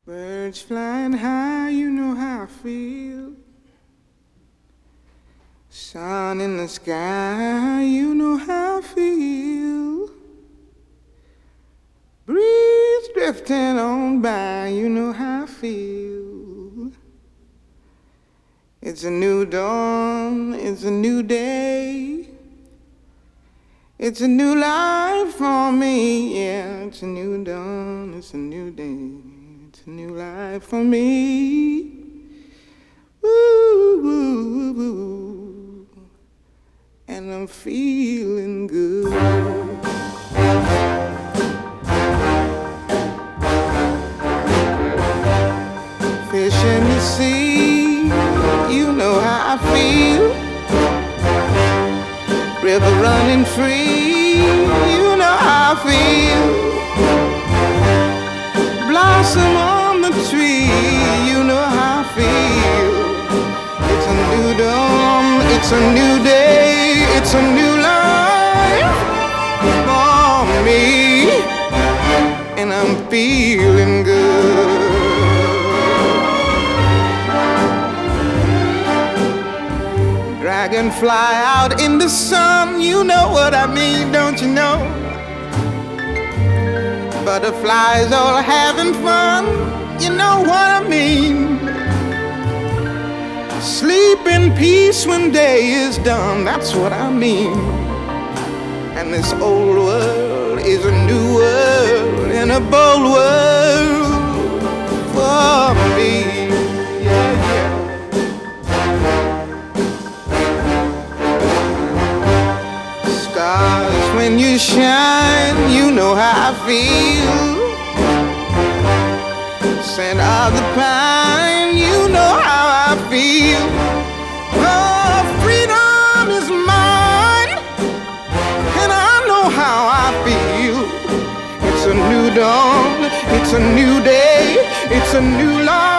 Birds flying high, you know how I feel. Sun in the sky, you know how I feel. Breeze drifting on by, you know how I feel. It's a new dawn, it's a new day. It's a new life for me, yeah. It's a new dawn, it's a new day. It's a new life for me. Woo, woo, woo. And I'm feeling good. Fish in the sea, you know how I feel. River running free, you know how I feel. Blossom on the tree, you know how I feel. It's a new dawn, it's a new day, it's a new life for me. And I'm feeling good. Dragonfly out in the sun, you know what I mean, don't you know? Butterflies all having fun, you know what I mean. Sleep in peace when day is done, that's what I mean. And this old world is a new world and a bold world for me. Yeah, yeah. Stars, when you shine, you know how I feel. Scent of the pine, you know how I feel. Oh, freedom is mine, and I know how I feel. It's a new dawn, it's a new day, it's a new life.